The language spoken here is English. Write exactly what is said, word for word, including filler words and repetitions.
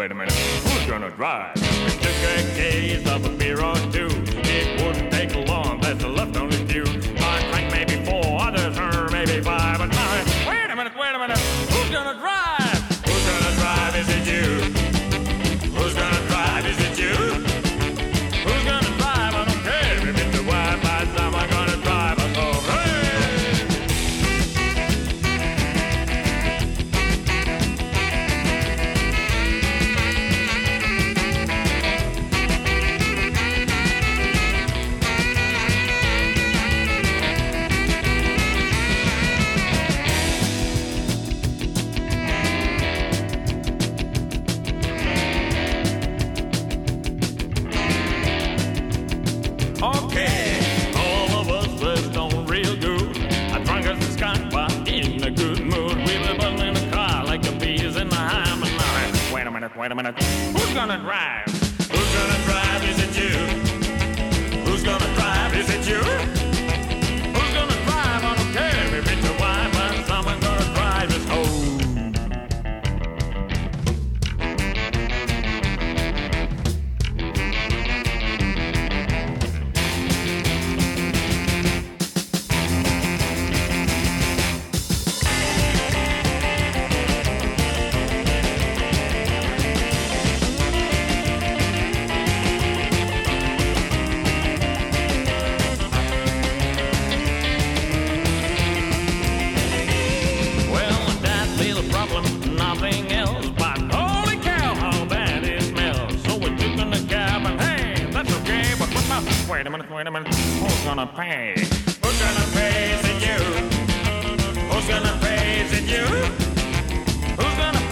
wait a minute, who's gonna drive? It took a case of a beer or two. It wouldn't take long, that's left on his due. I drank maybe four, others or maybe five, but now, wait a minute, wait a minute, who's gonna drive? Who's gonna drive? Is it you? Who's gonna drive? Is it you? Who's gonna drive? I don't care if it's a wife, by the time I'm gonna drive us home. Hey! Okay, all of us was on real good. I drunk as the skunk, but in a good mood. We were both in the car like the bees in the ham. And now, wait a minute, wait a minute. Who's gonna drive? Who's gonna drive? Is it you? Who's gonna drive? Is it you? Who's gonna drive? I don't care if it's a wife, but someone's gonna drive us home. Nothing else, but holy cow, how bad it smells. So we took in the cab and hey, that's okay, but what now? Wait a minute, wait a minute, who's gonna pay? Who's gonna pay? Is it you? Who's gonna pay? Is it you? Who's gonna